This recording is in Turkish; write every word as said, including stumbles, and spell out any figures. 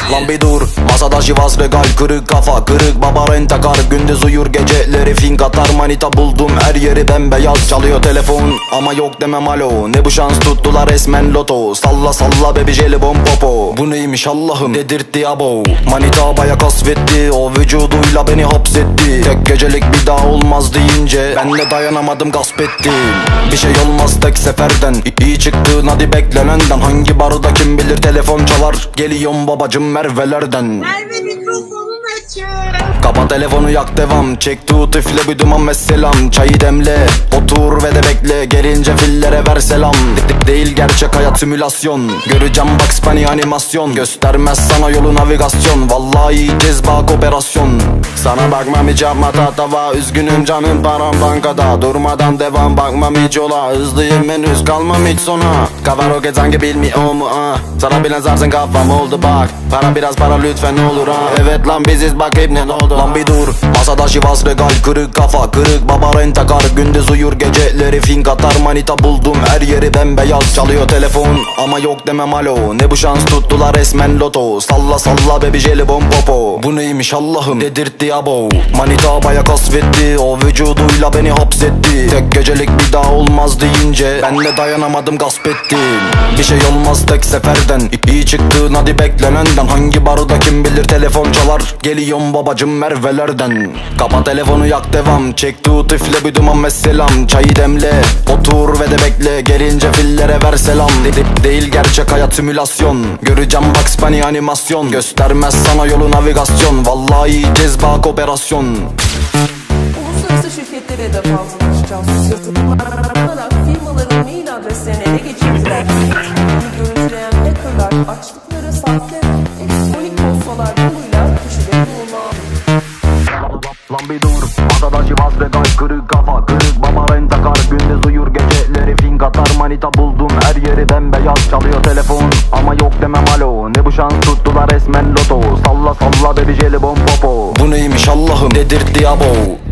Lan bir dur, masada şivas regal, kırık kafa, kırık baba rentakar. Gündüz uyur, geceleri fink atar. Manita buldum, her yeri bembeyaz. Çalıyor telefon ama yok demem alo. Ne bu şans, tuttular resmen loto. Salla salla baby jelibon popo. Bu neymiş Allah'ım, dedirtti abo. Manita baya kasvetti, o vücuduyla beni hapsetti. Tek gecelik bir daha olmaz deyince ben de dayanamadım, gasp ettim. Bir şey olmaz tek seferden, iyi çıktın hadi beklenenden. Hangi barda kim bilir telefon çalar. Geliyorum babacım Merve'lerden. Merve mikrofonun açık. Kapa telefonu, yak devam. Çek tut üfle bir duman ve selam. Çayı demle, otur ve de bekle. Gelince fillere ver selam. Dik değil gerçek hayat simülasyon. Göreceğim Bugs Bunny animasyon. Göstermez sana yolu navigasyon. Vallahi cezbak operasyon. Sana bakmam hiç yapma tatava. Üzgünüm canım param bankada. Durmadan devam bakmam hiç yola. Hızlıyım henüz kalmam hiç sona. Kafa roket sanki bilmiyor mu ah. Sana bilen zarsın kafam oldu bak. Para biraz para lütfen olur ha. Evet lan biziz bak hep ne oldu. Lan bir dur, masada şivas regal, kırık kafa, kırık baba rentakar. Gündüz uyur, geceleri fink atar. Manita buldum, her yeri bembeyaz. Çalıyor telefon ama yok demem alo. Ne bu şans, tuttular resmen loto. Salla salla baby jelibon popo. Bu neymiş Allah'ım, dedirtti abo. Manita baya kasvetti, o vücuduyla beni hapsetti. Tek gecelik bir daha olmaz deyince ben de dayanamadım, gasp ettim. Bir şey olmaz tek seferden, iyi çıktın hadi beklenenden. Hangi barda kim bilir telefon çalar. Geliyorum babacım Merve'lerden. Kapa telefonu, yak devam. Çek tut üfle bir duman ve selam. Çayı demle, otur ve de bekle. Gelince fillere ver selam. Dedip değil gerçek hayat simülasyon. Göreceğim Bugs Bunny animasyon. Göstermez sana yolu navigasyon. Vallahi cezbak operasyon. Uluslararası şirketlere hedef altına alacağız. Sırtlanılarak firmaların mail adreslerine ele geçirdiler. Bunu görüntüleyen hackerlar açtıkları sahte elektronik postalar yoluyla kişileri bulma. Lan bir dur, masada şivas regal, kırık kafa, kırık baba rentakar. Gündüz uyur, geceleri fink atar. Manita buldum, her yeri bembeyaz. Çalıyor telefon ama yok demem alo. Ne bu şans, tuttular resmen loto. Salla salla baby jelibon popo. Bu neymiş Allah'ım, dedirtti abo.